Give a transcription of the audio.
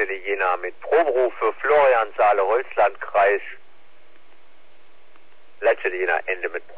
Leitstelle Jena mit Proberuf für Florian Saale, Holzlandkreis. Leitstelle Jena, Ende mit